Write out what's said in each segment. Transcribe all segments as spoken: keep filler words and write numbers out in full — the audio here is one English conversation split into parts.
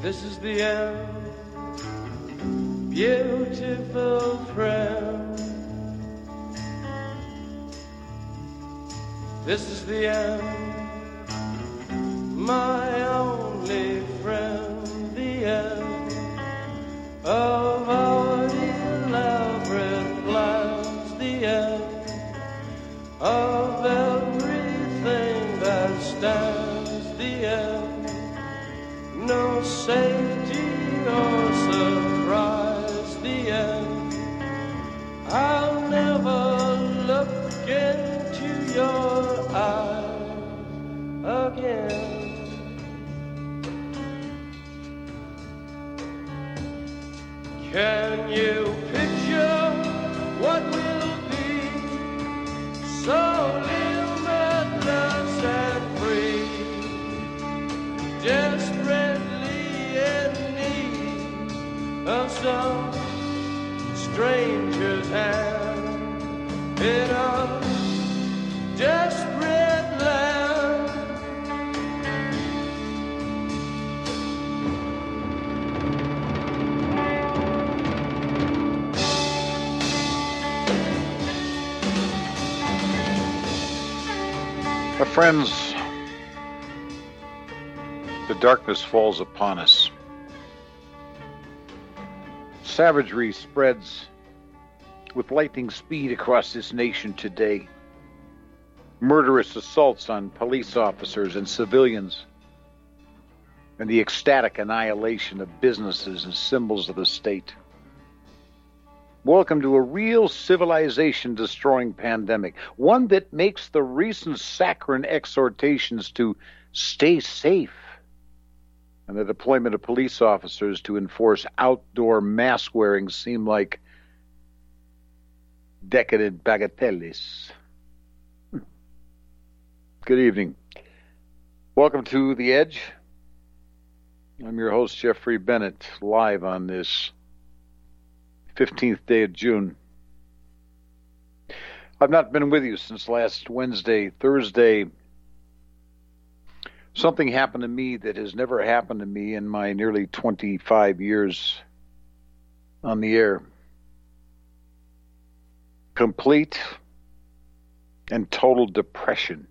This is the end, beautiful friend. This is the end, my only friend. The end of our elaborate plans. The end of everything that stands. The end, no safety or surprise. The end, I'll never look into your eyes again. Can you picture what will be so limitless and free, desperately in need of some stranger's hand in a desperate land? My friends, the darkness falls upon us. Savagery spreads with lightning speed across this nation today. Murderous assaults on police officers and civilians, and the ecstatic annihilation of businesses and symbols of the state. Welcome to a real civilization-destroying pandemic, one that makes the recent saccharine exhortations to stay safe and the deployment of police officers to enforce outdoor mask wearing seem like decadent bagatelles. Good evening. Welcome to The Edge. I'm your host, Jeffrey Bennett, live on this fifteenth day of June. I've not been with you since last Wednesday. Thursday, something happened to me that has never happened to me in my nearly twenty-five years on the air. Complete and total depression.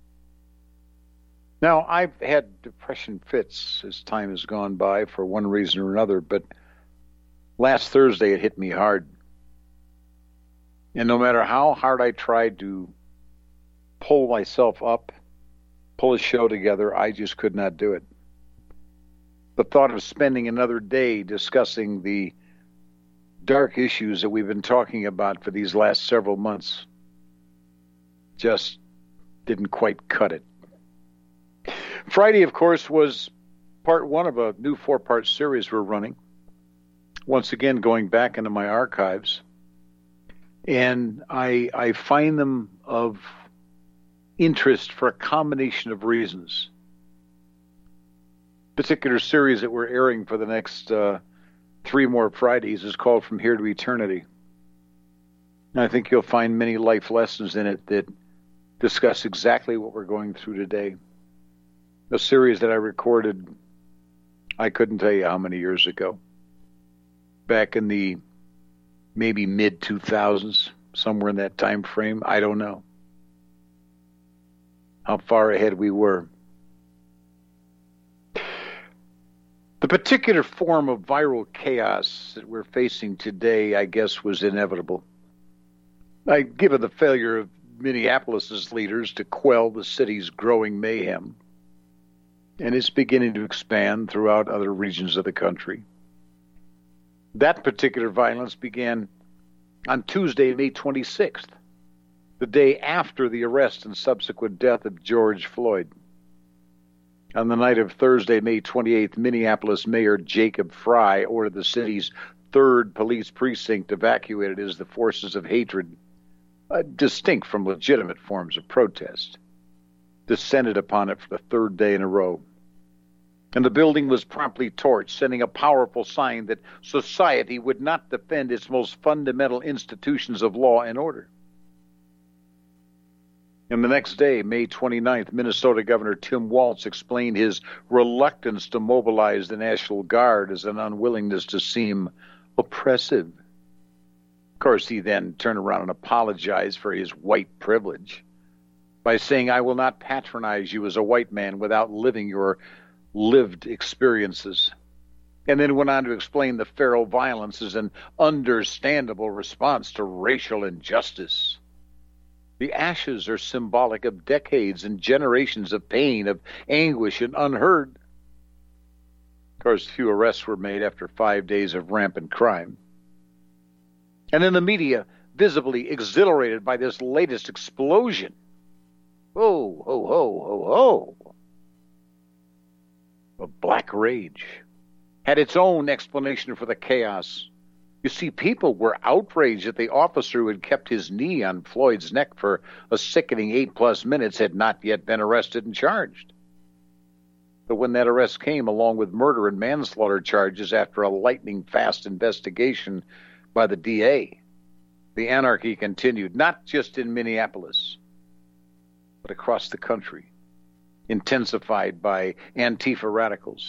Now, I've had depression fits as time has gone by for one reason or another, but last Thursday, it hit me hard. And no matter how hard I tried to pull myself up, pull a show together, I just could not do it. The thought of spending another day discussing the dark issues that we've been talking about for these last several months just didn't quite cut it. Friday, of course, was part one of a new four-part series we're running. Once again, going back into my archives, and I, I find them of interest for a combination of reasons. Particular series that we're airing for the next uh, three more Fridays is called From Here to Eternity. And I think you'll find many life lessons in it that discuss exactly what we're going through today. A series that I recorded, I couldn't tell you how many years ago. Back in the maybe mid two thousands, somewhere in that time frame. I don't know how far ahead we were. The particular form of viral chaos that we're facing today, I guess, was inevitable. I, given the failure of Minneapolis's leaders to quell the city's growing mayhem, and it's beginning to expand throughout other regions of the country. That particular violence began on Tuesday, May twenty-sixth, the day after the arrest and subsequent death of George Floyd. On the night of Thursday, May twenty-eighth, Minneapolis Mayor Jacob Frey ordered the city's third police precinct evacuated as the forces of hatred, uh, distinct from legitimate forms of protest, descended upon it for the third day in a row. And the building was promptly torched, sending a powerful sign that society would not defend its most fundamental institutions of law and order. And the next day, May twenty-ninth, Minnesota Governor Tim Walz explained his reluctance to mobilize the National Guard as an unwillingness to seem oppressive. Of course, he then turned around and apologized for his white privilege by saying, "I will not patronize you as a white man without living your lived experiences." And then went on to explain the feral violence as an understandable response to racial injustice. The ashes are symbolic of decades and generations of pain, of anguish, and unheard. Of course, few arrests were made after five days of rampant crime. And in the media, visibly exhilarated by this latest explosion. Ho, ho, ho, ho, ho. The Black Rage had its own explanation for the chaos. You see, people were outraged that the officer who had kept his knee on Floyd's neck for a sickening eight-plus minutes had not yet been arrested and charged. But when that arrest came, along with murder and manslaughter charges after a lightning-fast investigation by the D A, the anarchy continued, not just in Minneapolis, but across the country, intensified by Antifa radicals.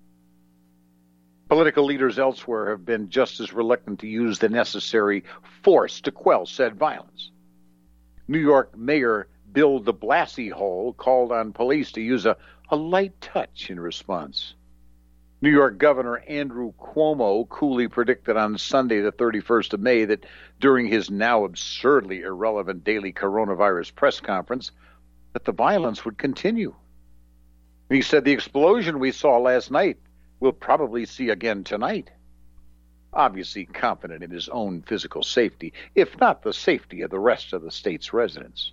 Political leaders elsewhere have been just as reluctant to use the necessary force to quell said violence. New York Mayor Bill de Blasio called on police to use a, a light touch in response. New York Governor Andrew Cuomo coolly predicted on Sunday, the thirty-first of May, that during his now absurdly irrelevant daily coronavirus press conference, that the violence would continue. He said the explosion we saw last night we'll probably see again tonight. Obviously confident in his own physical safety, if not the safety of the rest of the state's residents.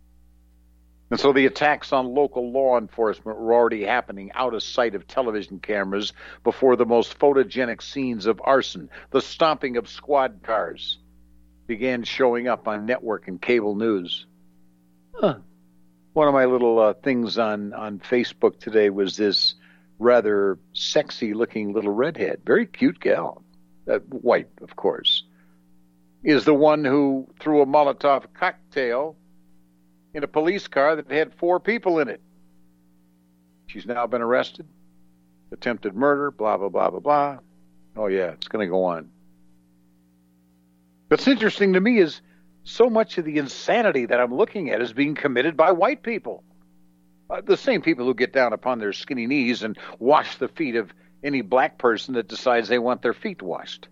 And so the attacks on local law enforcement were already happening out of sight of television cameras before the most photogenic scenes of arson, the stomping of squad cars, began showing up on network and cable news. Huh. One of my little uh, things on, on Facebook today was this rather sexy-looking little redhead, very cute gal, uh, white, of course, is the one who threw a Molotov cocktail in a police car that had four people in it. She's now been arrested, attempted murder, blah, blah, blah, blah, blah. Oh, yeah, it's going to go on. What's interesting to me is so much of the insanity that I'm looking at is being committed by white people. Uh, the same people who get down upon their skinny knees and wash the feet of any black person that decides they want their feet washed.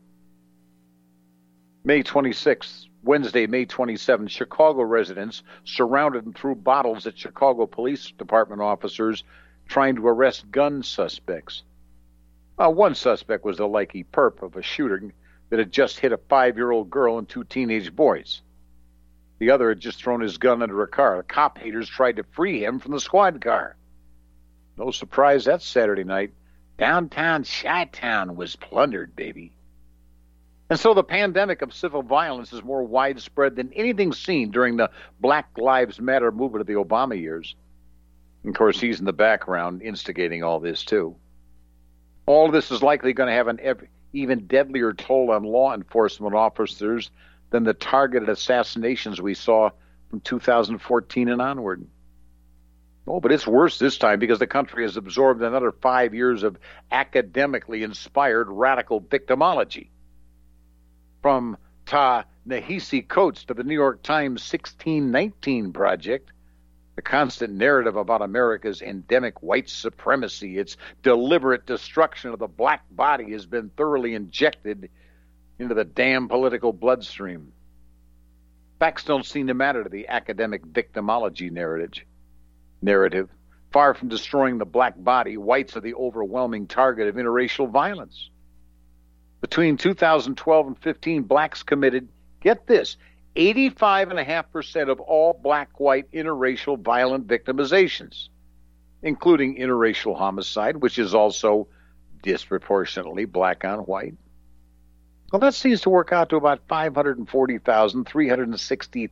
May twenty-sixth, Wednesday, May twenty-seventh, Chicago residents surrounded and threw bottles at Chicago Police Department officers trying to arrest gun suspects. Uh, one suspect was the likey perp of a shooting that had just hit a five-year-old girl and two teenage boys. The other had just thrown his gun under a car. The cop haters tried to free him from the squad car. No surprise that Saturday night, downtown Chi-Town was plundered, baby. And so the pandemic of civil violence is more widespread than anything seen during the Black Lives Matter movement of the Obama years. And of course, he's in the background instigating all this, too. All of this is likely going to have an ev- even deadlier toll on law enforcement officers than the targeted assassinations we saw from two thousand fourteen and onward. Oh, but it's worse this time because the country has absorbed another five years of academically inspired radical victimology. From Ta-Nehisi Coates to the New York Times sixteen nineteen Project, the constant narrative about America's endemic white supremacy, its deliberate destruction of the black body, has been thoroughly injected into the damn political bloodstream. Facts don't seem to matter to the academic victimology narrative. Narrative. Far from destroying the black body, whites are the overwhelming target of interracial violence. Between two thousand twelve and fifteen, blacks committed, get this, eighty-five point five percent of all black-white interracial violent victimizations, including interracial homicide, which is also disproportionately black on white. Well, that seems to work out to about five hundred forty thousand three hundred sixty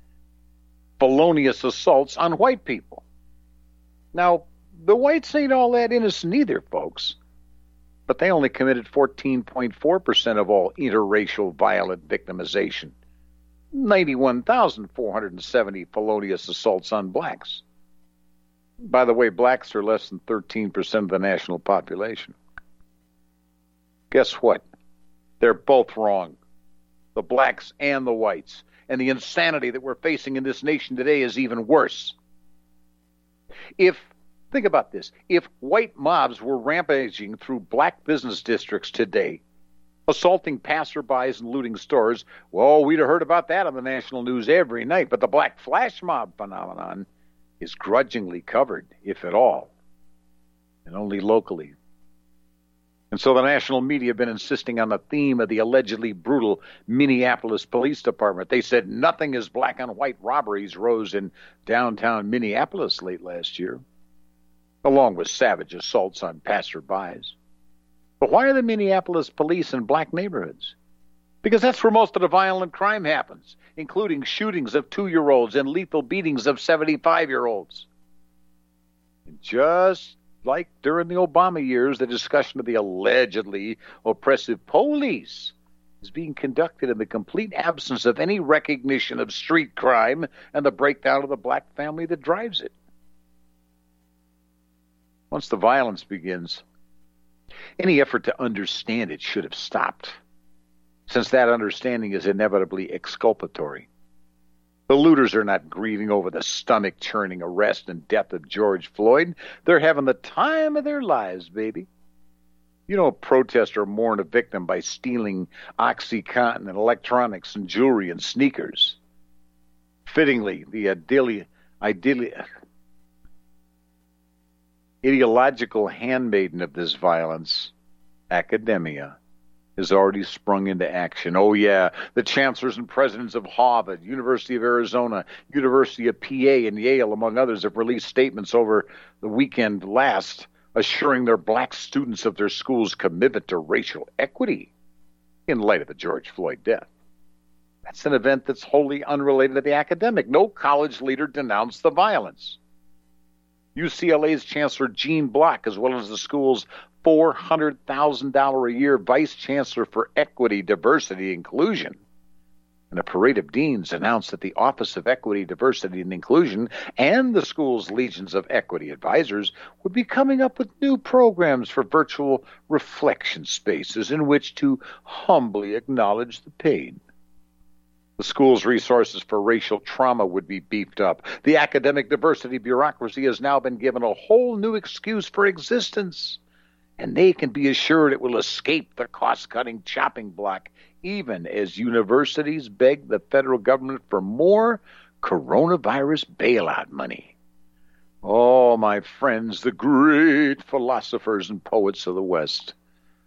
felonious assaults on white people. Now, the whites ain't all that innocent either, folks. But they only committed fourteen point four percent of all interracial violent victimization. ninety-one thousand four hundred seventy felonious assaults on blacks. By the way, blacks are less than thirteen percent of the national population. Guess what? They're both wrong. The blacks and the whites. And the insanity that we're facing in this nation today is even worse. If, think about this, if white mobs were rampaging through black business districts today, assaulting passerbys and looting stores, well, we'd have heard about that on the national news every night. But the black flash mob phenomenon is grudgingly covered, if at all, and only locally. And so the national media have been insisting on the theme of the allegedly brutal Minneapolis Police Department. They said nothing as black on white robberies rose in downtown Minneapolis late last year, along with savage assaults on passerbys. But why are the Minneapolis police in black neighborhoods? Because that's where most of the violent crime happens, including shootings of two-year-olds and lethal beatings of seventy-five-year-olds. And just like during the Obama years, the discussion of the allegedly oppressive police is being conducted in the complete absence of any recognition of street crime and the breakdown of the black family that drives it. Once the violence begins, any effort to understand it should have stopped, since that understanding is inevitably exculpatory. The looters are not grieving over the stomach-churning arrest and death of George Floyd. They're having the time of their lives, baby. You don't protest or mourn a victim by stealing OxyContin and electronics and jewelry and sneakers. Fittingly, the idylli- idylli- ideological handmaiden of this violence, academia, has already sprung into action. Oh, yeah, the chancellors and presidents of Harvard, University of Arizona, University of P A, and Yale, among others, have released statements over the weekend last, assuring their black students of their school's commitment to racial equity in light of the George Floyd death. That's an event that's wholly unrelated to the academic. No college leader denounced the violence. U C L A's Chancellor Gene Block, as well as the school's four hundred thousand dollars a year Vice Chancellor for Equity, Diversity, Inclusion, and a parade of deans announced that the Office of Equity, Diversity, and Inclusion and the school's legions of equity advisors would be coming up with new programs for virtual reflection spaces in which to humbly acknowledge the pain. The school's resources for racial trauma would be beefed up. The academic diversity bureaucracy has now been given a whole new excuse for existence, and they can be assured it will escape the cost-cutting chopping block, even as universities beg the federal government for more coronavirus bailout money. Oh, my friends, the great philosophers and poets of the West,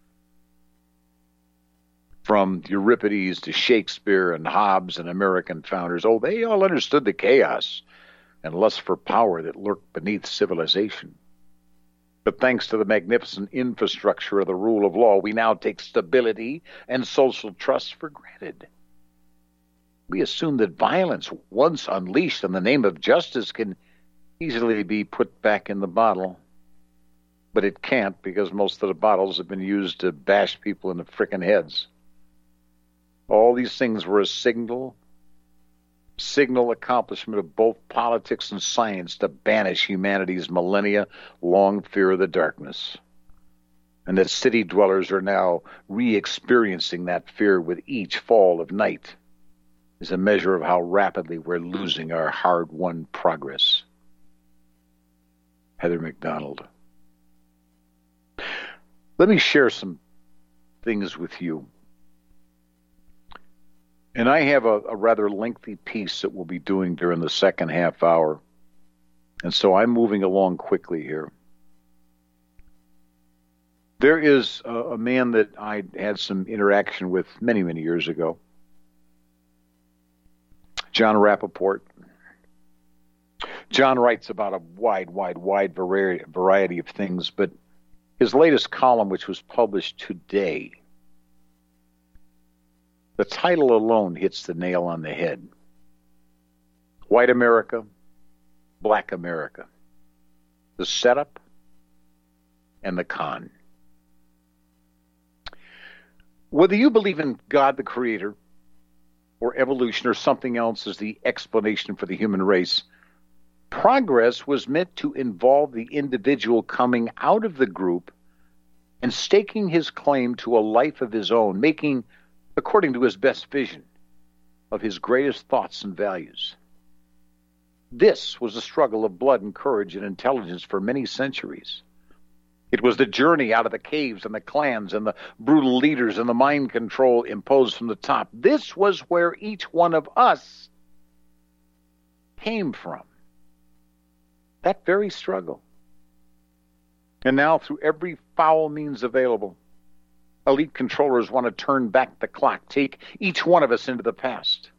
from Euripides to Shakespeare and Hobbes and American founders, oh, they all understood the chaos and lust for power that lurked beneath civilization. But thanks to the magnificent infrastructure of the rule of law, we now take stability and social trust for granted. We assume that violence, once unleashed in the name of justice, can easily be put back in the bottle. But it can't, because most of the bottles have been used to bash people in the frickin' heads. All these things were a signal, signal accomplishment of both politics and science to banish humanity's millennia-long fear of the darkness. And that city dwellers are now re-experiencing that fear with each fall of night is a measure of how rapidly we're losing our hard-won progress. Heather McDonald. Let me share some things with you. And I have a, a rather lengthy piece that we'll be doing during the second half hour. And so I'm moving along quickly here. There is a, a man that I had some interaction with many, many years ago. John Rappaport. John writes about a wide, wide, wide variety, variety of things, but his latest column, which was published today, the title alone hits the nail on the head. White America, Black America. The setup and the con. Whether you believe in God the Creator, or evolution or something else as the explanation for the human race. Progress was meant to involve the individual coming out of the group and staking his claim to a life of his own, making, according to his best vision, of his greatest thoughts and values. This was a struggle of blood and courage and intelligence for many centuries. It was the journey out of the caves and the clans and the brutal leaders and the mind control imposed from the top. This was where each one of us came from. That very struggle. And now, through every foul means available, elite controllers want to turn back the clock, take each one of us into the past.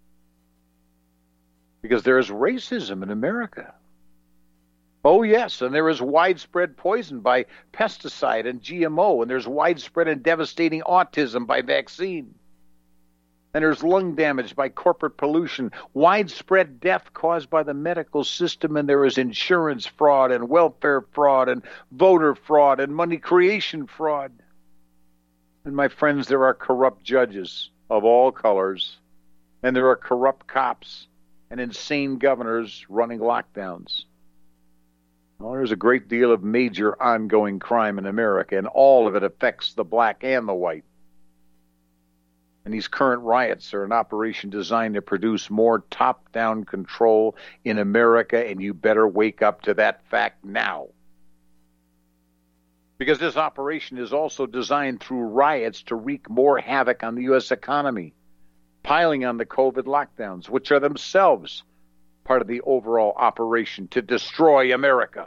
Because there is racism in America. Oh, yes, and there is widespread poison by pesticide and G M O, and there's widespread and devastating autism by vaccine. And there's lung damage by corporate pollution, widespread death caused by the medical system, and there is insurance fraud and welfare fraud and voter fraud and money creation fraud. And my friends, there are corrupt judges of all colors, and there are corrupt cops and insane governors running lockdowns. Well, there's a great deal of major ongoing crime in America, and all of it affects the black and the white. And these current riots are an operation designed to produce more top-down control in America, and you better wake up to that fact now. Because this operation is also designed through riots to wreak more havoc on the U S economy, piling on the COVID lockdowns, which are themselves part of the overall operation to destroy America.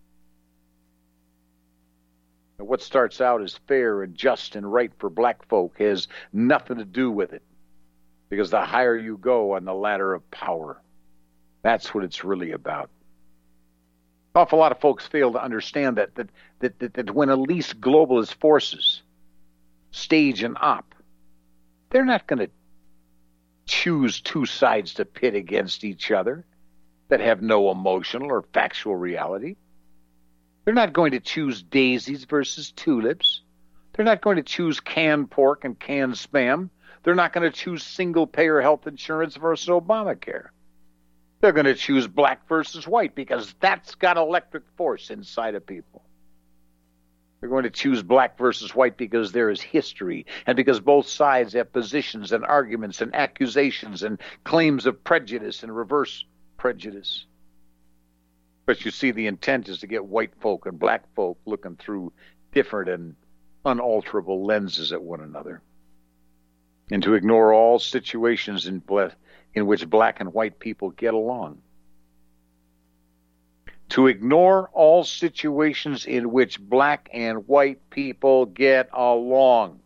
And what starts out as fair and just and right for black folk has nothing to do with it, because the higher you go on the ladder of power, that's what it's really about. An awful lot of folks fail to understand that that that, that, that when elite globalist forces stage an op, they're not going to choose two sides to pit against each other that have no emotional or factual reality. They're not going to choose daisies versus tulips. They're not going to choose canned pork and canned spam. They're not going to choose single-payer health insurance versus Obamacare. They're going to choose black versus white because that's got electric force inside of people. They're going to choose black versus white because there is history and because both sides have positions and arguments and accusations and claims of prejudice and reverse prejudice. But you see, the intent is to get white folk and black folk looking through different and unalterable lenses at one another, and to ignore all situations in, in which black and white people get along. To ignore all situations in which black and white people get along.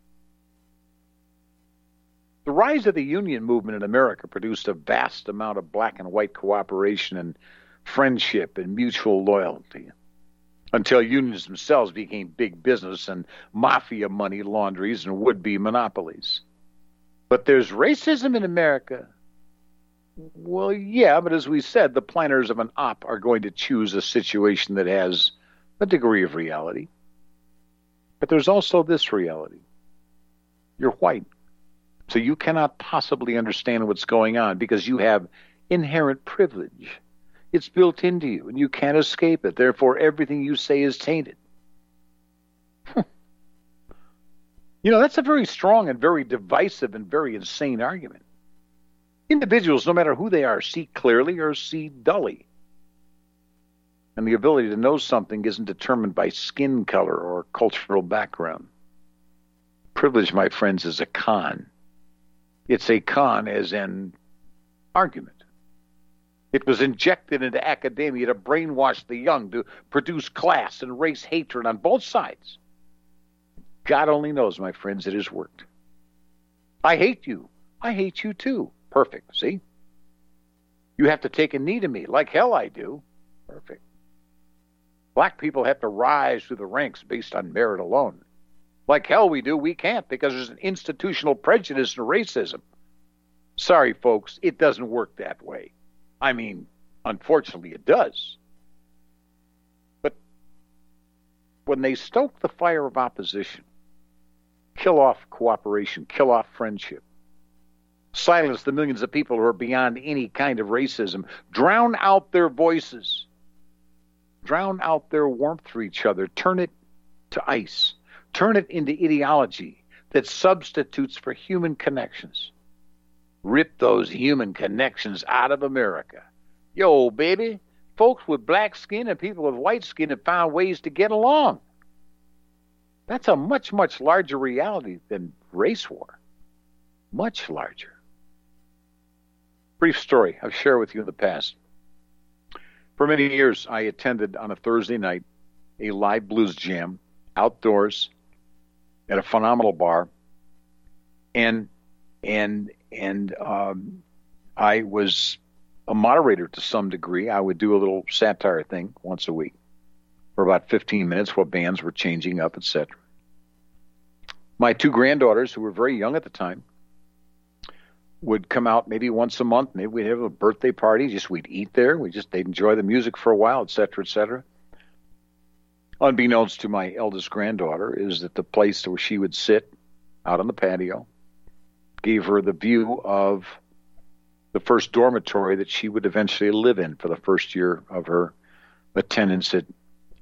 The rise of the union movement in America produced a vast amount of black and white cooperation and friendship and mutual loyalty, until unions themselves became big business and mafia money laundries and would-be monopolies. But there's racism in America. Well, yeah, but as we said, the planners of an op are going to choose a situation that has a degree of reality. But there's also this reality. You're white, so you cannot possibly understand what's going on because you have inherent privilege. It's built into you, and you can't escape it. Therefore, everything you say is tainted. You know, that's a very strong and very divisive and very insane argument. Individuals, no matter who they are, see clearly or see dully. And the ability to know something isn't determined by skin color or cultural background. Privilege, my friends, is a con. It's a con as an argument. It was injected into academia to brainwash the young, to produce class and race hatred on both sides. God only knows, my friends, it has worked. I hate you. I hate you too. Perfect, see? You have to take a knee to me, like hell I do. Perfect. Black people have to rise through the ranks based on merit alone. Like hell we do, we can't, because there's an institutional prejudice and racism. Sorry, folks, it doesn't work that way. I mean, unfortunately it does. But when they stoke the fire of opposition, kill off cooperation, kill off friendship, Silence the millions of people who are beyond any kind of racism. Drown out their voices. Drown out their warmth for each other. Turn it to ice. Turn it into ideology that substitutes for human connections. Rip those human connections out of America. Yo, baby, folks with black skin and people with white skin have found ways to get along. That's a much, much larger reality than race war. Much larger. Brief story I've shared with you in the past. For many years, I attended on a Thursday night a live blues jam outdoors at a phenomenal bar, and and and um, I was a moderator to some degree. I would do a little satire thing once a week for about fifteen minutes while bands were changing up, et cetera. My two granddaughters, who were very young at the time, would come out maybe once a month. Maybe we'd have a birthday party. Just we'd eat there. We just they'd enjoy the music for a while, et cetera, et cetera. Unbeknownst to my eldest granddaughter is that the place where she would sit out on the patio gave her the view of the first dormitory that she would eventually live in for the first year of her attendance at,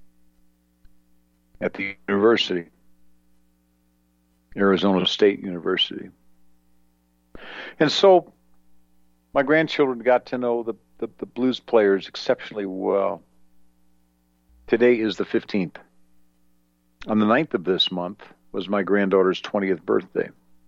at the university, Arizona State University. And so my grandchildren got to know the, the, the blues players exceptionally well. Today is the fifteenth. On the ninth of this month was my granddaughter's twentieth birthday.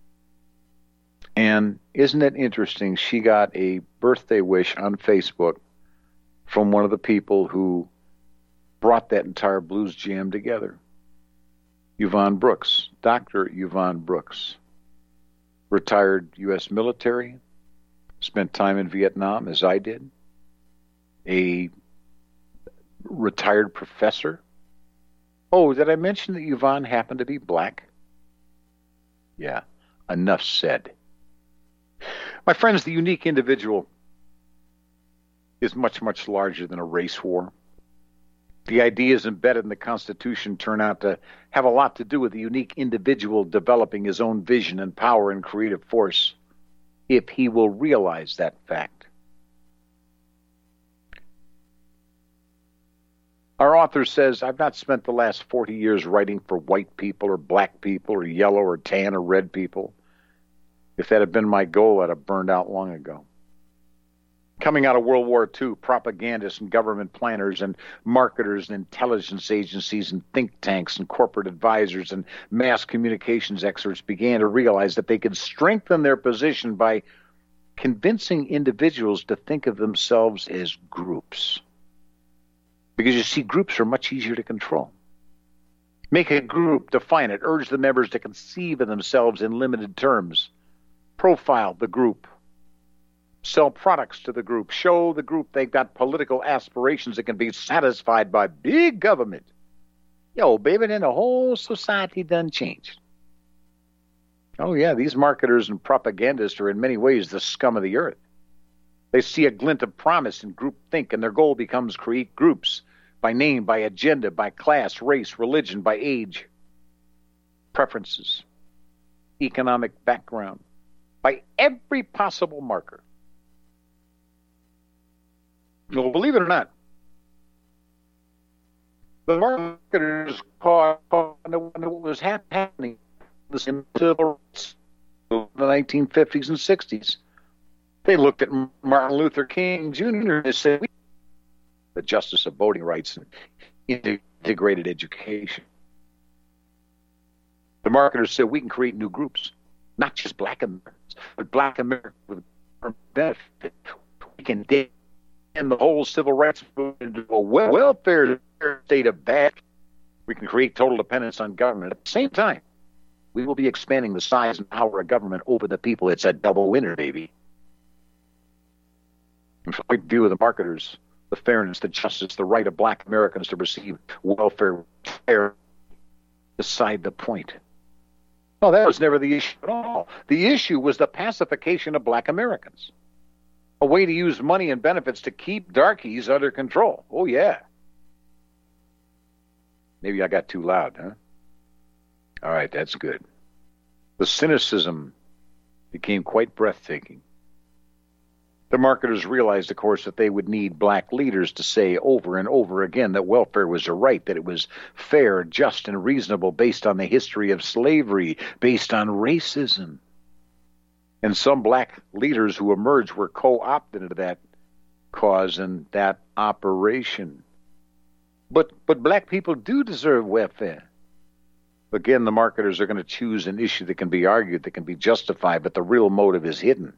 And isn't it interesting? She got a birthday wish on Facebook from one of the people who brought that entire blues jam together. Yvonne Brooks, Doctor Yvonne Brooks. Retired U S military, spent time in Vietnam as I did, a retired professor. Oh, did I mention that Yvonne happened to be black? Yeah, enough said. My friends, the unique individual is much, much larger than a race war. The ideas embedded in the Constitution turn out to have a lot to do with the unique individual developing his own vision and power and creative force, if he will realize that fact. Our author says, I've not spent the last forty years writing for white people or black people or yellow or tan or red people. If that had been my goal, I'd have burned out long ago. Coming out of World War Two, propagandists and government planners and marketers and intelligence agencies and think tanks and corporate advisors and mass communications experts began to realize that they could strengthen their position by convincing individuals to think of themselves as groups. Because you see, groups are much easier to control. Make a group, define it, urge the members to conceive of themselves in limited terms, profile the group, sell products to the group, show the group they've got political aspirations that can be satisfied by big government. Yo, baby, then the whole society done changed. Oh, yeah, these marketers and propagandists are in many ways the scum of the earth. They see a glint of promise in groupthink, and their goal becomes create groups by name, by agenda, by class, race, religion, by age, preferences, economic background, by every possible marker. Well, believe it or not, the marketers caught what was happening in the nineteen fifties and sixties. They looked at Martin Luther King Junior and said, we the justice of voting rights and integrated education. The marketers said, we can create new groups, not just black Americans, but black Americans with benefit. We can end the whole civil rights movement into a welfare state of bad. We can create total dependence on government. At the same time, we will be expanding the size and power of government over the people. It's a double winner, baby. From the point of view of the marketers, the fairness, the justice, the right of black Americans to receive welfare care beside the point. No, that was never the issue at all. The issue was the pacification of black Americans. A way to use money and benefits to keep darkies under control. Oh, yeah. Maybe I got too loud, huh? All right, that's good. The cynicism became quite breathtaking. The marketers realized, of course, that they would need black leaders to say over and over again that welfare was a right, that it was fair, just, and reasonable based on the history of slavery, based on racism. And some black leaders who emerged were co-opted into that cause and that operation. But but black people do deserve welfare. Again, the marketers are going to choose an issue that can be argued, that can be justified, but the real motive is hidden.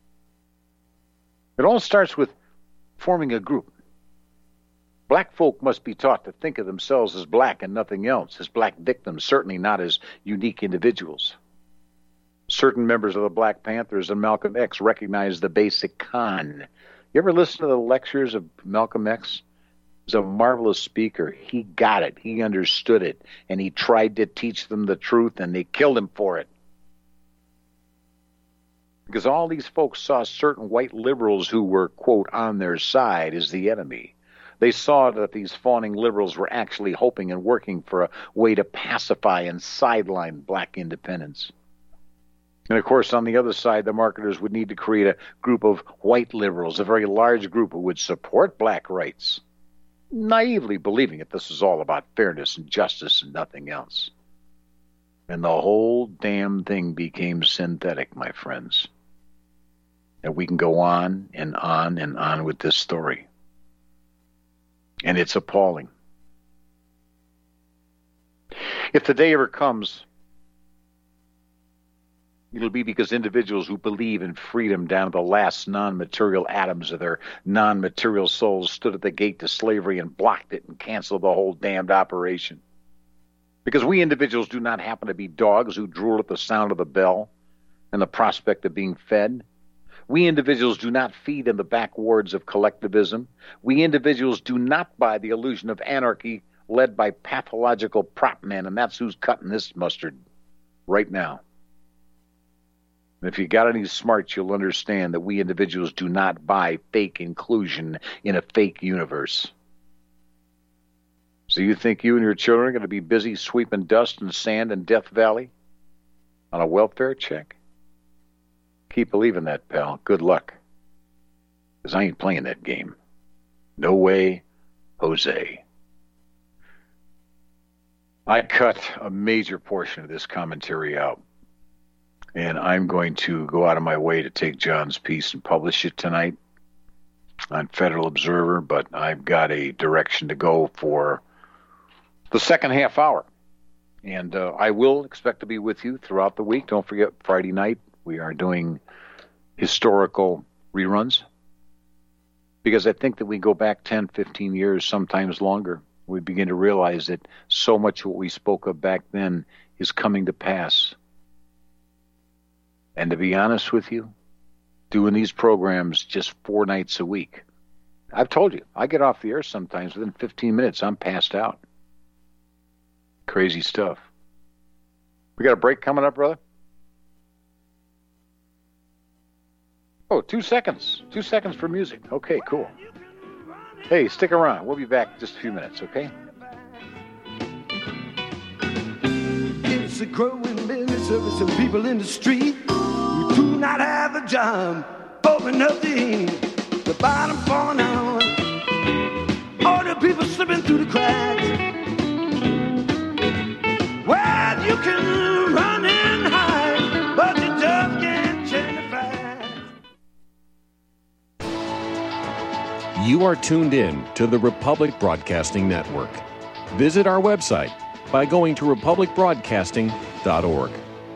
It all starts with forming a group. Black folk must be taught to think of themselves as black and nothing else, as black victims, certainly not as unique individuals. Certain members of the Black Panthers and Malcolm X recognized the basic con. You ever listen to the lectures of Malcolm X? He's a marvelous speaker. He got it. He understood it. And he tried to teach them the truth, and they killed him for it. Because all these folks saw certain white liberals who were, quote, on their side as the enemy. They saw that these fawning liberals were actually hoping and working for a way to pacify and sideline black independence. And, of course, on the other side, the marketers would need to create a group of white liberals, a very large group who would support black rights, naively believing that this is all about fairness and justice and nothing else. And the whole damn thing became synthetic, my friends. And we can go on and on and on with this story. And it's appalling. If the day ever comes, it'll be because individuals who believe in freedom down to the last non-material atoms of their non-material souls stood at the gate to slavery and blocked it and canceled the whole damned operation. Because we individuals do not happen to be dogs who drool at the sound of the bell and the prospect of being fed. We individuals do not feed in the backwards of collectivism. We individuals do not buy the illusion of anarchy led by pathological prop men, and that's who's cutting this mustard right now. And if you got any smarts, you'll understand that we individuals do not buy fake inclusion in a fake universe. So you think you and your children are going to be busy sweeping dust and sand in Death Valley on a welfare check? Keep believing that, pal. Good luck. Because I ain't playing that game. No way, Jose. I cut a major portion of this commentary out. And I'm going to go out of my way to take John's piece and publish it tonight on Federal Observer, but I've got a direction to go for the second half hour. And uh, I will expect to be with you throughout the week. Don't forget, Friday night, we are doing historical reruns. Because I think that we go back ten, fifteen years, sometimes longer. We begin to realize that so much of what we spoke of back then is coming to pass. And to be honest with you, doing these programs just four nights a week, I've told you, I get off the air sometimes within fifteen minutes, I'm passed out. Crazy stuff. We got a break coming up, brother? Oh, two seconds. Two seconds for music. Okay, cool. Hey, stick around. We'll be back in just a few minutes, okay? It's a growing business of some people in the street who do not have a job, for nothing, the bottom falling out, all the people slipping through the cracks. Well, you can run and hide, but you just can't change the facts. You are tuned in to the Republic Broadcasting Network. Visit our website by going to republic broadcasting dot org.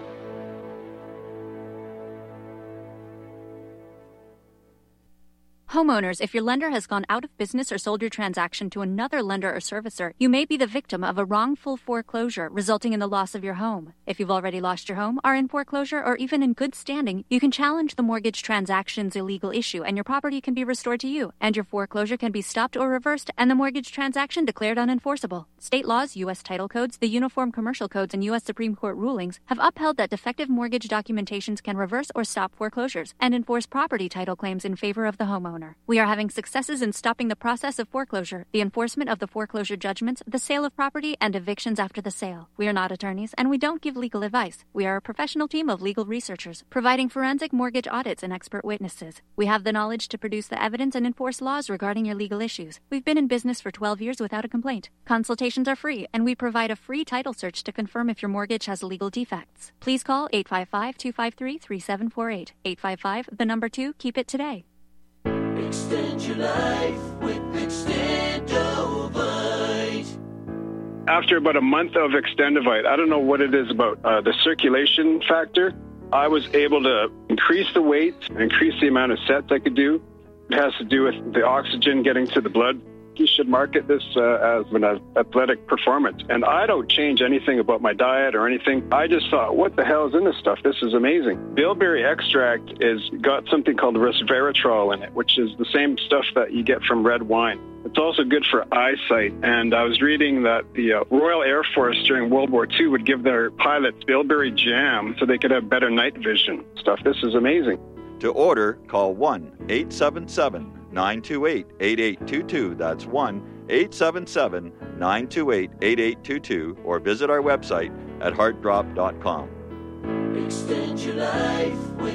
Homeowners, if your lender has gone out of business or sold your transaction to another lender or servicer, you may be the victim of a wrongful foreclosure resulting in the loss of your home. If you've already lost your home, are in foreclosure, or even in good standing, you can challenge the mortgage transaction's illegal issue and your property can be restored to you, and your foreclosure can be stopped or reversed and the mortgage transaction declared unenforceable. State laws, U S title codes, the Uniform Commercial Codes, and U S Supreme Court rulings have upheld that defective mortgage documentations can reverse or stop foreclosures and enforce property title claims in favor of the homeowner. homeowner. We are having successes in stopping the process of foreclosure, the enforcement of the foreclosure judgments, the sale of property, and evictions after the sale. We are not attorneys, and we don't give legal advice. We are a professional team of legal researchers, providing forensic mortgage audits and expert witnesses. We have the knowledge to produce the evidence and enforce laws regarding your legal issues. We've been in business for twelve years without a complaint. Consultations are free, and we provide a free title search to confirm if your mortgage has legal defects. Please call eight five five, two five three, three seven four eight. eight five five, the number two, keep it today. Extend your life with Extendovite. After about a month of Extendovite, I don't know what it is about uh, the circulation factor, I was able to increase the weight, increase the amount of sets I could do. It has to do with the oxygen getting to the blood. You should market this uh, as an athletic performance. And I don't change anything about my diet or anything. I just thought, what the hell is in this stuff? This is amazing. Bilberry extract is got something called resveratrol in it, which is the same stuff that you get from red wine. It's also good for eyesight. And I was reading that the uh, Royal Air Force during World War Two would give their pilots bilberry jam so they could have better night vision stuff. This is amazing. To order, call one eight seven seven, nine two eight, eight eight two two. That's one eight seven seven, nine two eight, eight eight two two, or visit our website at heart drop dot com. Extend your life with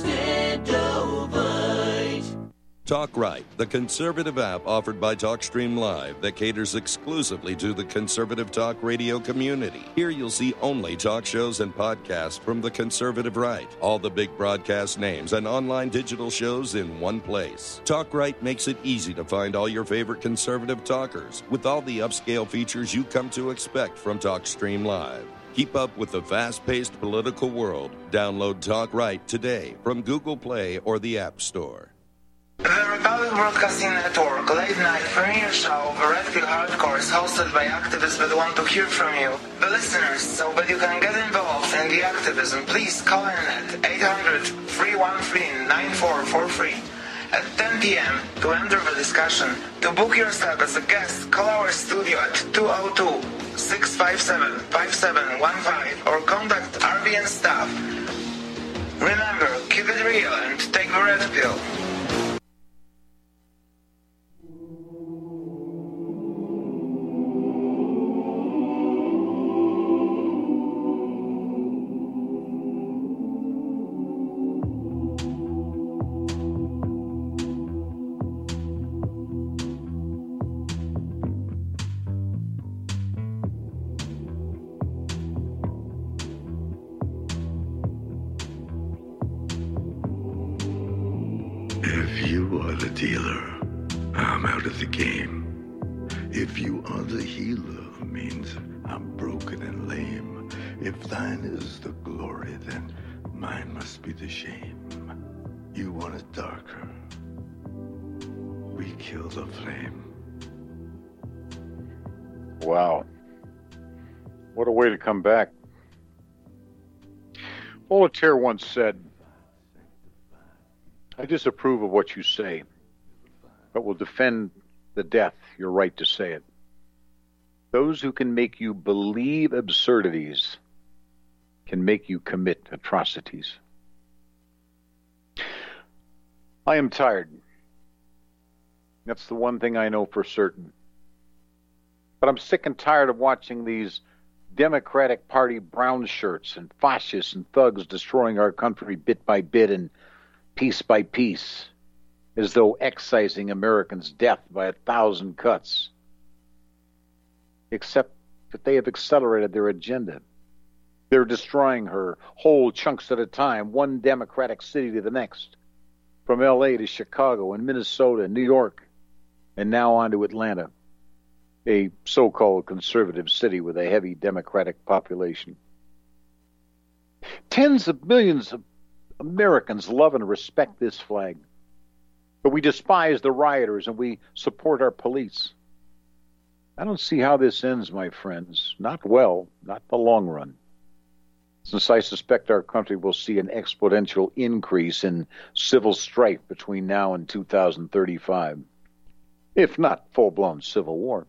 Extendovite. Talk Right, the conservative app offered by TalkStream Live that caters exclusively to the conservative talk radio community. Here you'll see only talk shows and podcasts from the conservative right. All the big broadcast names and online digital shows in one place. Talk Right makes it easy to find all your favorite conservative talkers with all the upscale features you come to expect from TalkStream Live. Keep up with the fast-paced political world. Download Talk Right today from Google Play or the App Store. The Republic Broadcasting Network late night premiere show, The Red Pill Hardcore, is hosted by activists that want to hear from you, the listeners. So that you can get involved in the activism, please call in at eight hundred, three one three, nine four four three at ten p.m. to enter the discussion. To book yourself as a guest, call our studio at two oh two, six five seven, five seven one five or contact R V N staff. Remember, keep it real and take the red pill. If you are the dealer, I'm out of the game. If you are the healer, means I'm broken and lame. If thine is the glory, then mine must be the shame. You want it darker, we kill the flame. Wow. What a way to come back. Voltaire once said, I disapprove of what you say, but will defend the death your right to say it. Those who can make you believe absurdities can make you commit atrocities. I am tired. That's the one thing I know for certain. But I'm sick and tired of watching these Democratic Party brown shirts and fascists and thugs destroying our country bit by bit and piece by piece, as though excising Americans' death by a thousand cuts. Except that they have accelerated their agenda. They're destroying her whole chunks at a time, one democratic city to the next, from L A to Chicago and Minnesota and New York, and now on to Atlanta, a so-called conservative city with a heavy democratic population. Tens of millions of Americans love and respect this flag, but we despise the rioters and we support our police. I don't see how this ends, my friends. Not well, not the long run. Since I suspect our country will see an exponential increase in civil strife between now and two thousand thirty-five, if not full-blown civil war.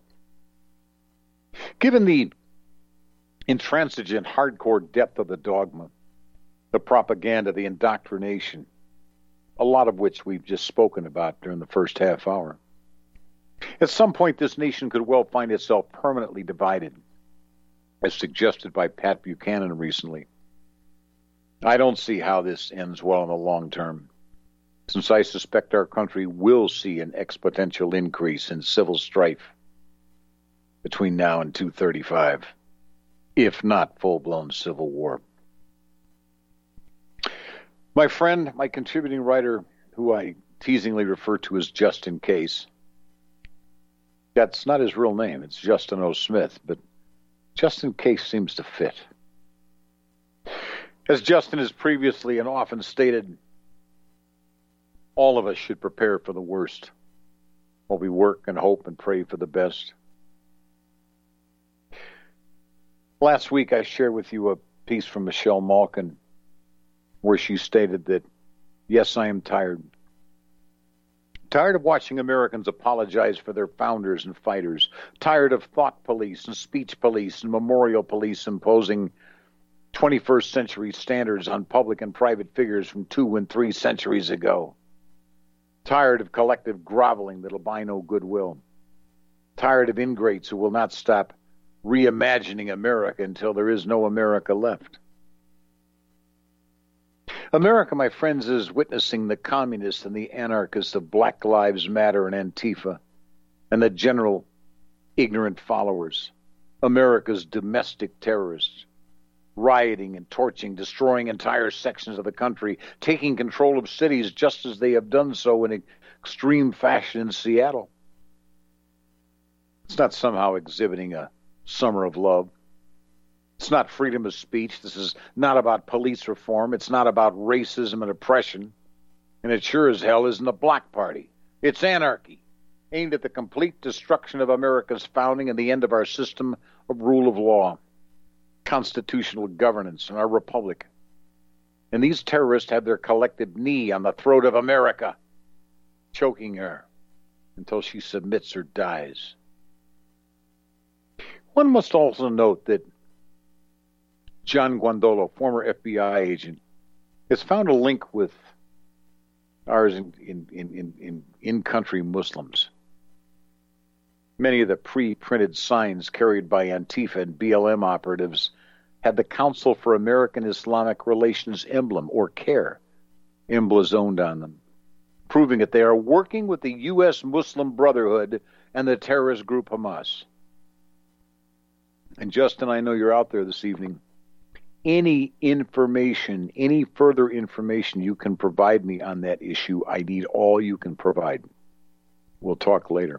Given the intransigent, hardcore depth of the dogma, the propaganda, the indoctrination, a lot of which we've just spoken about during the first half hour. At some point, this nation could well find itself permanently divided, as suggested by Pat Buchanan recently. I don't see how this ends well in the long term, since I suspect our country will see an exponential increase in civil strife between now and two thirty-five, if not full-blown civil war. My friend, my contributing writer, who I teasingly refer to as Justin Case, that's not his real name, it's Justin O. Smith, but Justin Case seems to fit. As Justin has previously and often stated, all of us should prepare for the worst while we work and hope and pray for the best. Last week I shared with you a piece from Michelle Malkin where she stated that, yes, I am tired. Tired of watching Americans apologize for their founders and fighters. Tired of thought police and speech police and memorial police imposing twenty-first century standards on public and private figures from two and three centuries ago. Tired of collective groveling that'll buy no goodwill. Tired of ingrates who will not stop reimagining America until there is no America left. America, my friends, is witnessing the communists and the anarchists of Black Lives Matter and Antifa and the general ignorant followers, America's domestic terrorists, rioting and torching, destroying entire sections of the country, taking control of cities just as they have done so in extreme fashion in Seattle. It's not somehow exhibiting a summer of love. It's not freedom of speech. This is not about police reform. It's not about racism and oppression. And it sure as hell isn't the Black Party. It's anarchy, aimed at the complete destruction of America's founding and the end of our system of rule of law, constitutional governance, and our republic. And these terrorists have their collective knee on the throat of America, choking her until she submits or dies. One must also note that John Guandolo, former F B I agent, has found a link with ours in, in, in, in, in-country Muslims. Many of the pre-printed signs carried by Antifa and B L M operatives had the Council for American Islamic Relations emblem, or CARE, emblazoned on them, proving that they are working with the U S Muslim Brotherhood and the terrorist group Hamas. And Justin, I know you're out there this evening. Any information, any further information you can provide me on that issue, I need all you can provide. We'll talk later.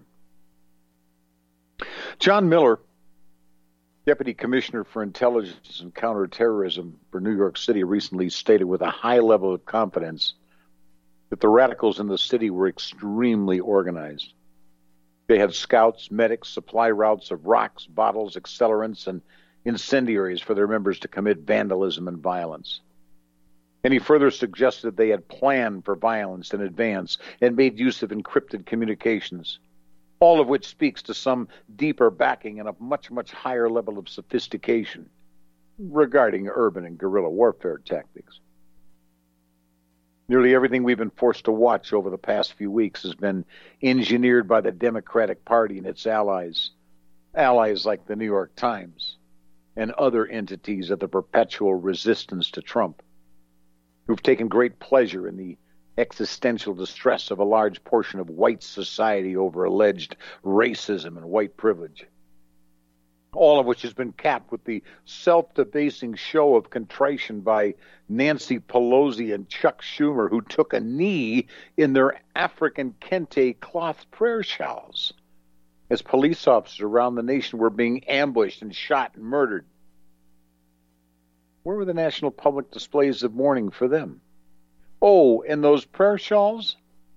John Miller, Deputy Commissioner for Intelligence and Counterterrorism for New York City, recently stated with a high level of confidence that the radicals in the city were extremely organized. They had scouts, medics, supply routes of rocks, bottles, accelerants, and incendiaries for their members to commit vandalism and violence. And he further suggested they had planned for violence in advance and made use of encrypted communications, all of which speaks to some deeper backing and a much, much higher level of sophistication regarding urban and guerrilla warfare tactics. Nearly everything we've been forced to watch over the past few weeks has been engineered by the Democratic Party and its allies, allies like the New York Times and other entities of the perpetual resistance to Trump, who've taken great pleasure in the existential distress of a large portion of white society over alleged racism and white privilege, all of which has been capped with the self-debasing show of contrition by Nancy Pelosi and Chuck Schumer, who took a knee in their African kente cloth prayer shawls as police officers around the nation were being ambushed and shot and murdered. Where were the national public displays of mourning for them? Oh, and those prayer shawls?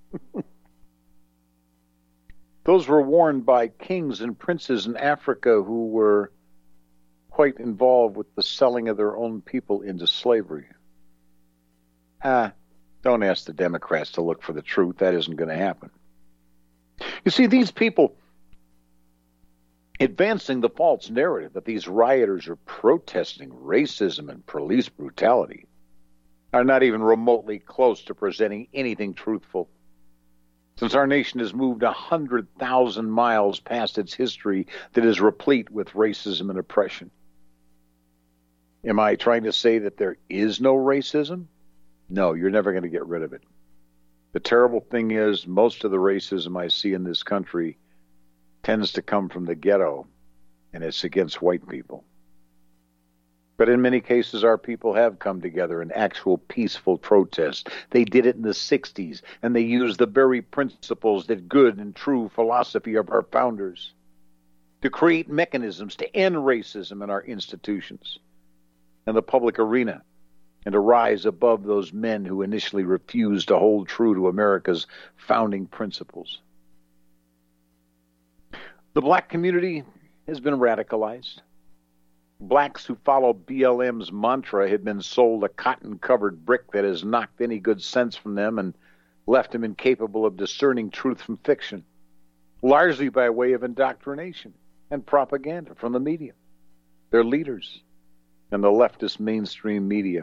Those were worn by kings and princes in Africa who were quite involved with the selling of their own people into slavery. Ah, don't ask the Democrats to look for the truth. That isn't going to happen. You see, these people advancing the false narrative that these rioters are protesting racism and police brutality are not even remotely close to presenting anything truthful. Since our nation has moved one hundred thousand miles past its history that is replete with racism and oppression. Am I trying to say that there is no racism? No, you're never going to get rid of it. The terrible thing is, most of the racism I see in this country tends to come from the ghetto, and it's against white people. But in many cases, our people have come together in actual peaceful protest. They did it in the sixties, and they used the very principles, that good and true philosophy of our founders, to create mechanisms to end racism in our institutions and the public arena, and to rise above those men who initially refused to hold true to America's founding principles. The black community has been radicalized. Blacks who follow B L M's mantra had been sold a cotton-covered brick that has knocked any good sense from them and left them incapable of discerning truth from fiction, largely by way of indoctrination and propaganda from the media, their leaders, and the leftist mainstream media.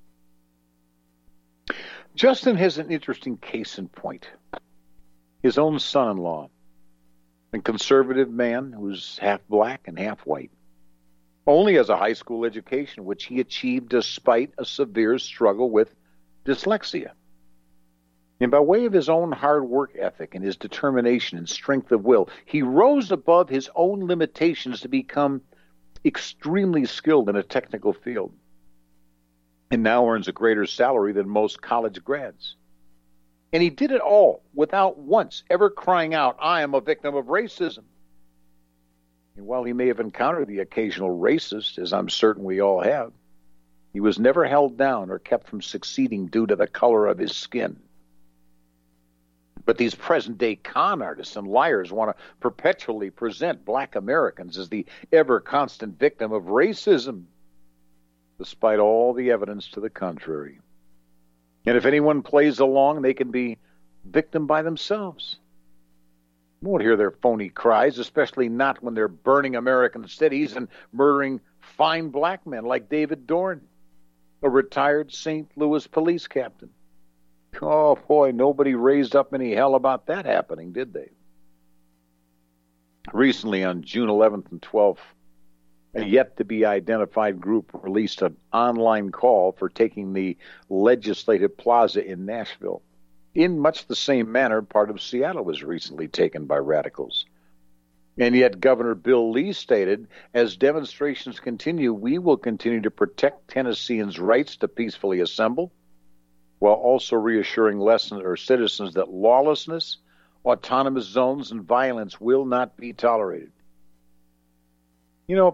Justin has an interesting case in point. His own son-in-law, a conservative man who's half black and half white, only has a high school education, which he achieved despite a severe struggle with dyslexia. And by way of his own hard work ethic and his determination and strength of will, he rose above his own limitations to become extremely skilled in a technical field, and now earns a greater salary than most college grads. And he did it all without once ever crying out, "I am a victim of racism." And while he may have encountered the occasional racist, as I'm certain we all have, he was never held down or kept from succeeding due to the color of his skin. But these present-day con artists and liars want to perpetually present black Americans as the ever-constant victim of racism, despite all the evidence to the contrary. And if anyone plays along, they can be victim by themselves. You won't hear their phony cries, especially not when they're burning American cities and murdering fine black men like David Dorn, a retired Saint Louis police captain. Oh, boy, nobody raised up any hell about that happening, did they? Recently, on June eleventh and twelfth, a yet-to-be-identified group released an online call for taking the Legislative Plaza in Nashville. In much the same manner, part of Seattle was recently taken by radicals. And yet Governor Bill Lee stated, as demonstrations continue, we will continue to protect Tennesseans' rights to peacefully assemble, while also reassuring lessons or citizens that lawlessness, autonomous zones, and violence will not be tolerated. You know,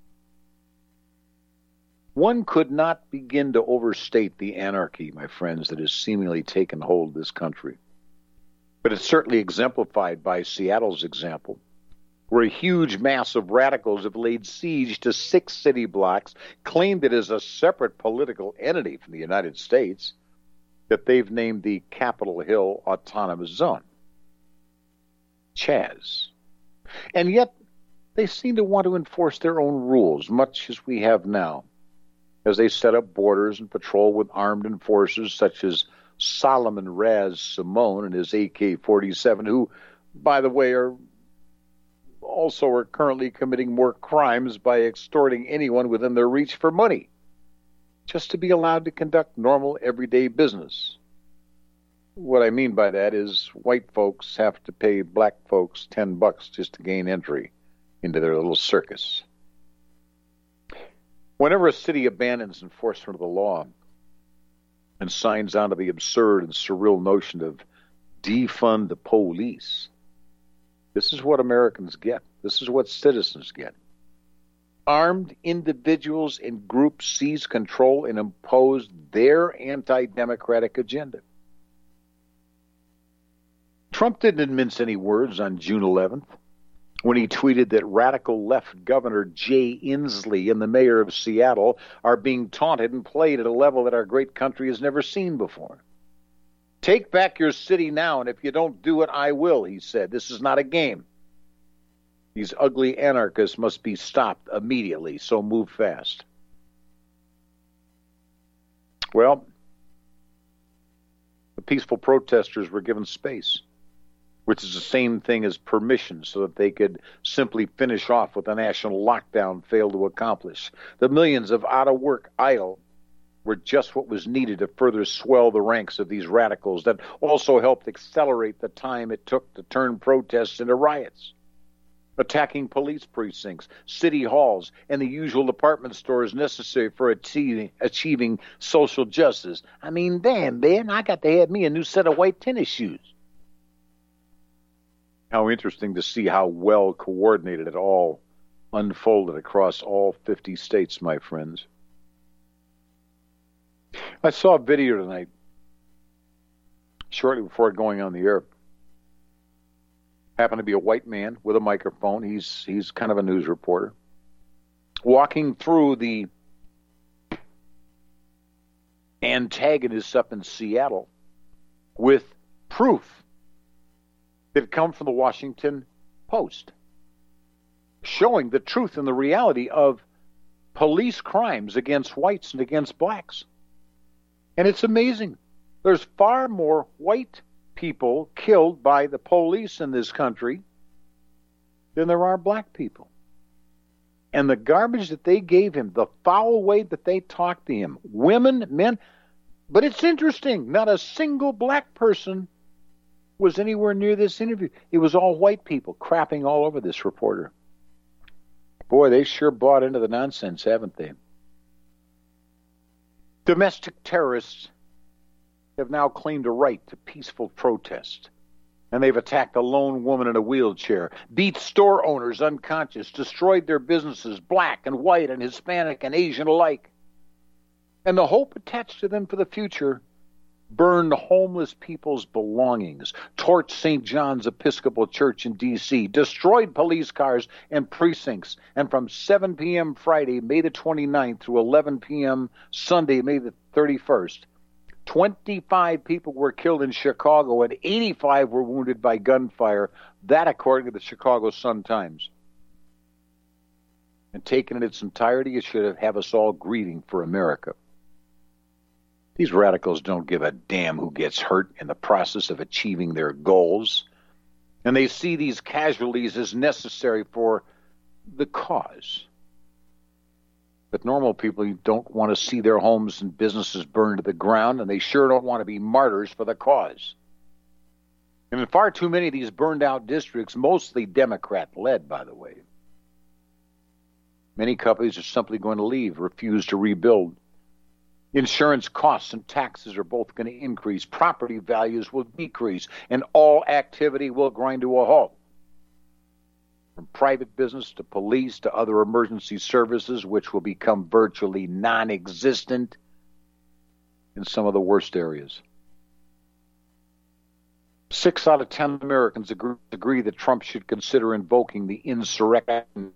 one could not begin to overstate the anarchy, my friends, that has seemingly taken hold of this country. But it's certainly exemplified by Seattle's example, where a huge mass of radicals have laid siege to six city blocks, claimed it as a separate political entity from the United States, that they've named the Capitol Hill Autonomous Zone, Chaz. And yet, they seem to want to enforce their own rules, much as we have now, as they set up borders and patrol with armed enforcers such as Solomon Raz Simone and his A K forty-seven, who, by the way, are also are currently committing more crimes by extorting anyone within their reach for money, just to be allowed to conduct normal, everyday business. What I mean by that is white folks have to pay black folks ten bucks just to gain entry into their little circus. Whenever a city abandons enforcement of the law and signs on to the absurd and surreal notion of defund the police, this is what Americans get. This is what citizens get. Armed individuals and groups seize control and impose their anti-democratic agenda. Trump didn't mince any words on June eleventh when he tweeted that radical left Governor Jay Inslee and the mayor of Seattle are being taunted and played at a level that our great country has never seen before. Take back your city now, and if you don't do it, I will, he said. This is not a game. These ugly anarchists must be stopped immediately, so move fast. Well, peaceful protesters were given space, which is the same thing as permission, so that they could simply finish off what the national lockdown failed to accomplish. The millions of out-of-work idle were just what was needed to further swell the ranks of these radicals that also helped accelerate the time it took to turn protests into riots, attacking police precincts, city halls, and the usual department stores necessary for achieving, achieving social justice. I mean, damn, man, I got to have me a new set of white tennis shoes. How interesting to see how well coordinated it all unfolded across all fifty states, my friends. I saw a video tonight, shortly before going on the air. Happened to be a white man with a microphone. He's he's kind of a news reporter, walking through the antagonists up in Seattle with proof that had come from the Washington Post, showing the truth and the reality of police crimes against whites and against blacks. And it's amazing. There's far more white people killed by the police in this country than there are black people. And the garbage that they gave him, the foul way that they talked to him, women, men. But it's interesting, not a single black person was anywhere near this interview. It was all white people crapping all over this reporter. Boy, they sure bought into the nonsense, haven't they? Domestic terrorists have now claimed a right to peaceful protest, and they've attacked a lone woman in a wheelchair, beat store owners unconscious, destroyed their businesses, black and white and Hispanic and Asian alike. And the hope attached to them for the future: burned homeless people's belongings, torched Saint John's Episcopal Church in D C, destroyed police cars and precincts, and from seven p.m. Friday, May the twenty-ninth, through eleven p.m. Sunday, May the thirty-first, twenty-five people were killed in Chicago and eighty-five were wounded by gunfire. That, according to the Chicago Sun-Times. And taken in its entirety, it should have us all grieving for America. These radicals don't give a damn who gets hurt in the process of achieving their goals. And they see these casualties as necessary for the cause. But normal people don't want to see their homes and businesses burned to the ground, and they sure don't want to be martyrs for the cause. And in far too many of these burned-out districts, mostly Democrat-led, by the way, many companies are simply going to leave, refuse to rebuild. Insurance costs and taxes are both going to increase. Property values will decrease, and all activity will grind to a halt. From private business to police to other emergency services, which will become virtually non-existent in some of the worst areas. Six out of ten Americans agree, agree that Trump should consider invoking the insurrection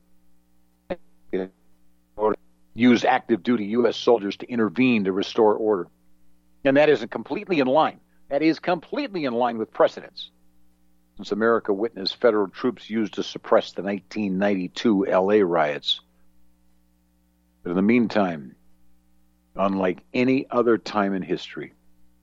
or use active duty U S soldiers to intervene to restore order. And that isn't completely in line. That is completely in line with precedents, since America witnessed federal troops used to suppress the nineteen ninety-two L A riots. But in the meantime, unlike any other time in history,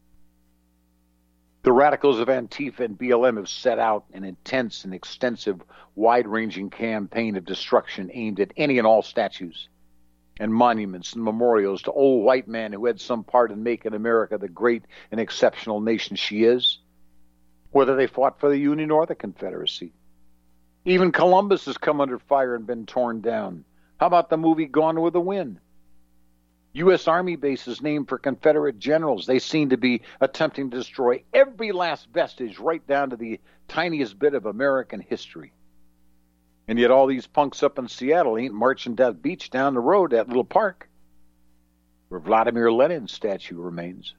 the radicals of Antifa and B L M have set out an intense and extensive, wide-ranging campaign of destruction aimed at any and all statues and monuments and memorials to old white men who had some part in making America the great and exceptional nation she is, whether they fought for the Union or the Confederacy. Even Columbus has come under fire and been torn down. How about the movie Gone with the Wind? U S Army bases named for Confederate generals. They seem to be attempting to destroy every last vestige right down to the tiniest bit of American history. And yet all these punks up in Seattle ain't marching to that beach down the road, that little park, where Vladimir Lenin's statue remains.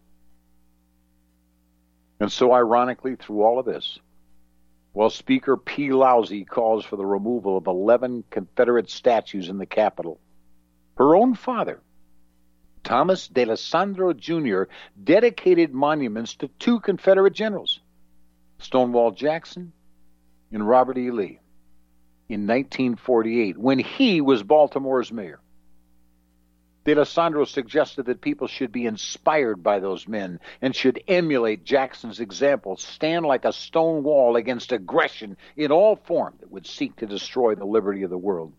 And so ironically, through all of this, while Speaker P. Lousy calls for the removal of eleven Confederate statues in the Capitol, her own father, Thomas D'Alessandro Junior, dedicated monuments to two Confederate generals, Stonewall Jackson and Robert E. Lee, in nineteen forty-eight, when he was Baltimore's mayor. D'Alessandro suggested that people should be inspired by those men and should emulate Jackson's example, stand like a stone wall against aggression in all form that would seek to destroy the liberty of the world.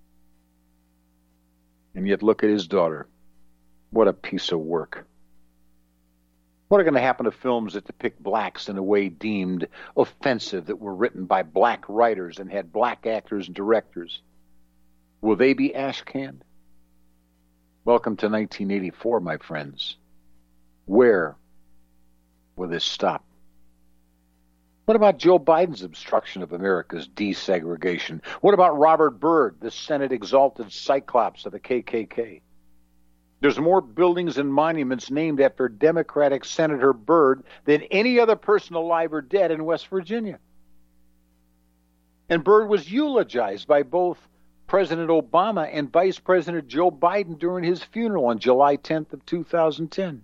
And yet look at his daughter. What a piece of work. What are going to happen to films that depict blacks in a way deemed offensive, that were written by black writers and had black actors and directors? Will they be ash-canned? Welcome to nineteen eighty-four, my friends. Where will this stop? What about Joe Biden's obstruction of America's desegregation? What about Robert Byrd, the Senate-exalted cyclops of the K K K? There's more buildings and monuments named after Democratic Senator Byrd than any other person alive or dead in West Virginia. And Byrd was eulogized by both President Obama and Vice President Joe Biden during his funeral on July tenth of two thousand ten.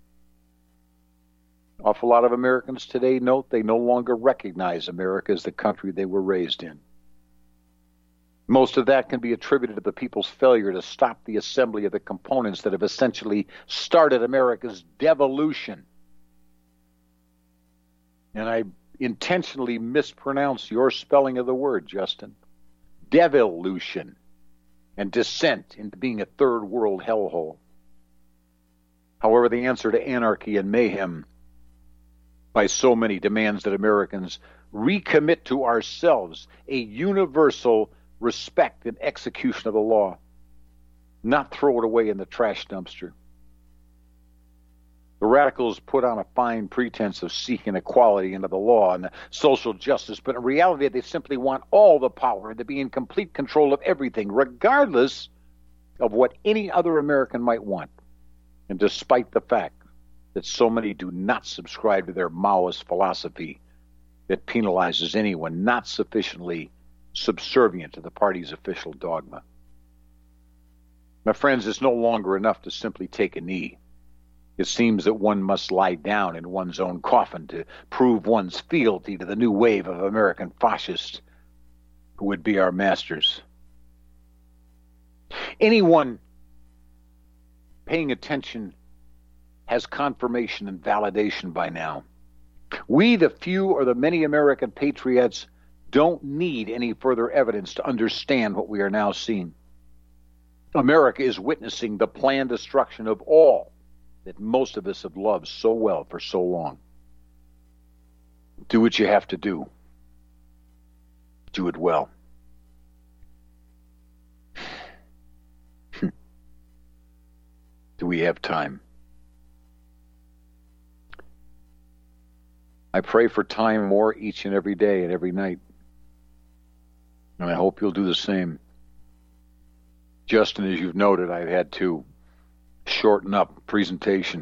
Awful lot of Americans today note they no longer recognize America as the country they were raised in. Most of that can be attributed to the people's failure to stop the assembly of the components that have essentially started America's devolution. And I intentionally mispronounce your spelling of the word, Justin. Devolution and descent into being a third world hellhole. However, the answer to anarchy and mayhem by so many demands that Americans recommit to ourselves a universal respect and execution of the law, not throw it away in the trash dumpster. The radicals put on a fine pretense of seeking equality under the law and social justice, but in reality they simply want all the power and to be in complete control of everything, regardless of what any other American might want. And despite the fact that so many do not subscribe to their Maoist philosophy that penalizes anyone not sufficiently subservient to the party's official dogma. My friends, it's no longer enough to simply take a knee. It seems that one must lie down in one's own coffin to prove one's fealty to the new wave of American fascists who would be our masters. Anyone paying attention has confirmation and validation by now. We, the few or the many American patriots, don't need any further evidence to understand what we are now seeing. America is witnessing the planned destruction of all that most of us have loved so well for so long. Do what you have to do. Do it well. Do we have time? I pray for time more each and every day and every night. And I hope you'll do the same. Justin, as you've noted, I've had to shorten up presentation.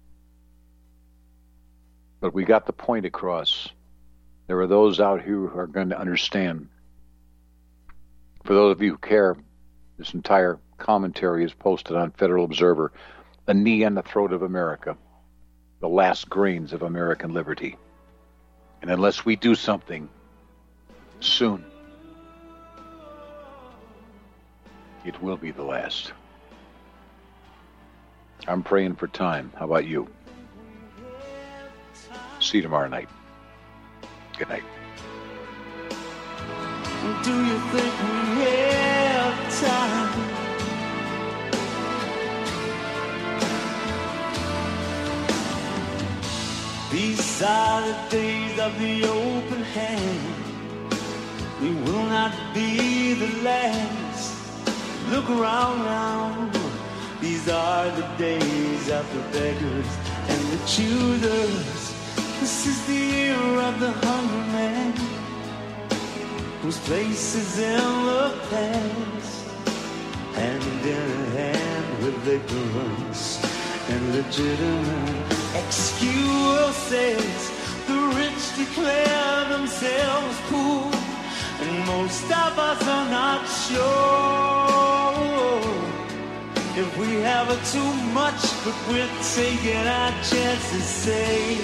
But we got the point across. There are those out here who are going to understand. For those of you who care, this entire commentary is posted on Federal Observer. A knee on the throat of America. The last grains of American liberty. And unless we do something soon, it will be the last. I'm praying for time. How about you? See you tomorrow night. Good night. Do you think we have time? These are the days of the open hand. We will not be the last. Look around now. These are the days of the beggars and the choosers. This is the year of the hungry man, whose place is in the past, hand in hand with ignorance and legitimate excuses. The rich declare themselves poor, and most of us are not sure if we have too much, but we're taking our chances. Say,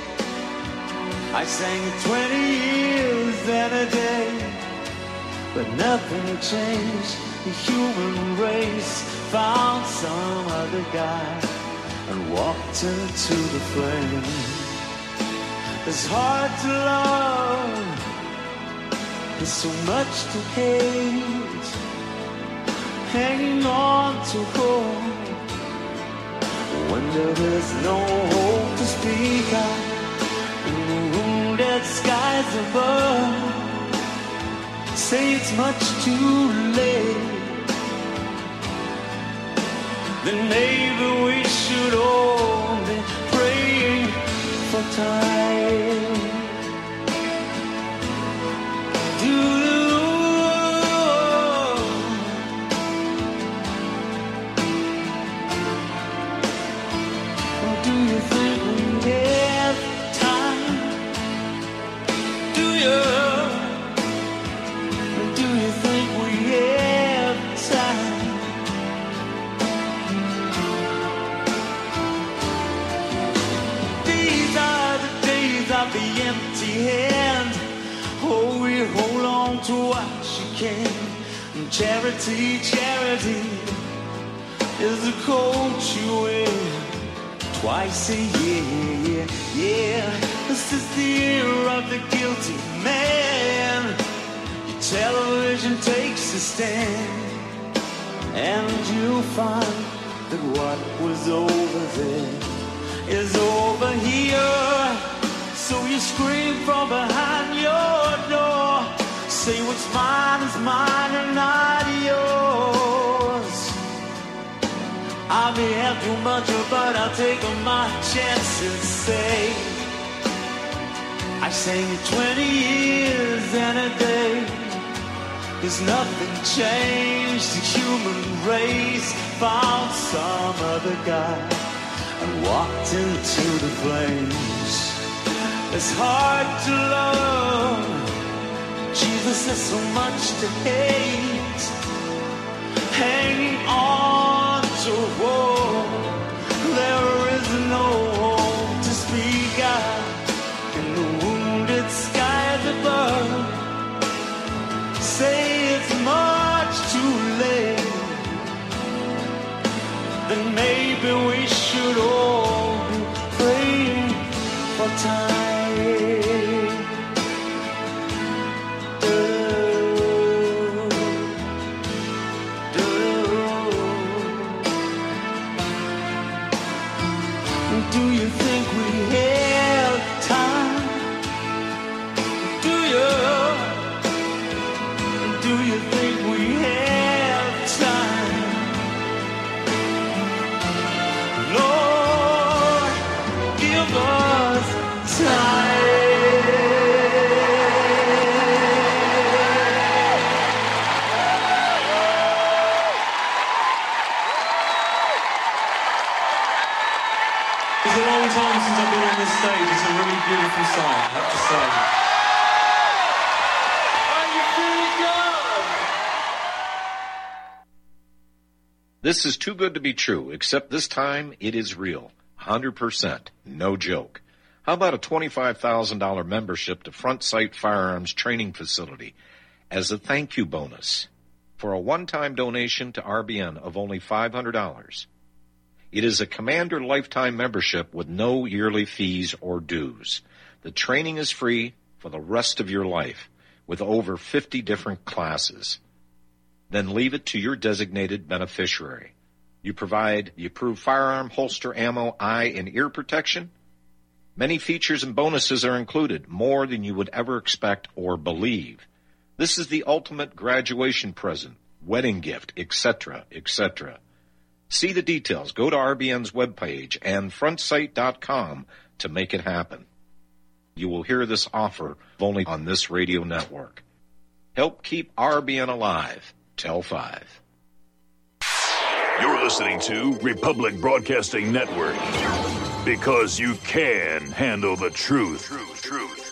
I sang twenty years and a day, but nothing changed the human race. found some other guy and walked into the flame. It's hard to love, there's so much to hate, hanging on to hope when there is no hope to speak of in the wounded skies above. Say it's much too late, then maybe we should all be praying for time. Do you, do you think we have time? Do you? Do you think we have time? These are the days of the empty hand. Oh, we hold on to what you can. Charity, charity is the coat you wear twice a year. Yeah, this is the year of the guilty man. Your television takes a stand, and you'll find that what was over there is over here. So you scream from behind your door, say what's mine is mine and not yours. I may have too much, but I'll take my chances. Say I sang it twenty years and a day. There's nothing changed. The human race found some other guy and walked into the flames. It's hard to love. Jesus has so much to hate. Hanging on to hope. There is no hope to speak out in the wounded skies above. Say it's much too late, then maybe we should all be praying for time. Do you think we have time? Do you? Do you think we have time? Lord, give us time. It's a long time since I've been on this stage. It's a really beautiful sight, I have to say. This is too good to be true, except this time it is real. one hundred percent. No joke. How about a twenty-five thousand dollars membership to Front Sight Firearms Training Facility as a thank you bonus for a one-time donation to R B N of only five hundred dollars? It is a Commander lifetime membership with no yearly fees or dues. The training is free for the rest of your life with over fifty different classes. Then leave it to your designated beneficiary. You provide the approved firearm, holster, ammo, eye, and ear protection. Many features and bonuses are included, more than you would ever expect or believe. This is the ultimate graduation present, wedding gift, et cetera, et cetera. See the details. Go to R B N's webpage and front sight dot com to make it happen. You will hear this offer only on this radio network. Help keep R B N alive. Tell five. You're listening to Republic Broadcasting Network, because you can handle the truth. Truth, truth.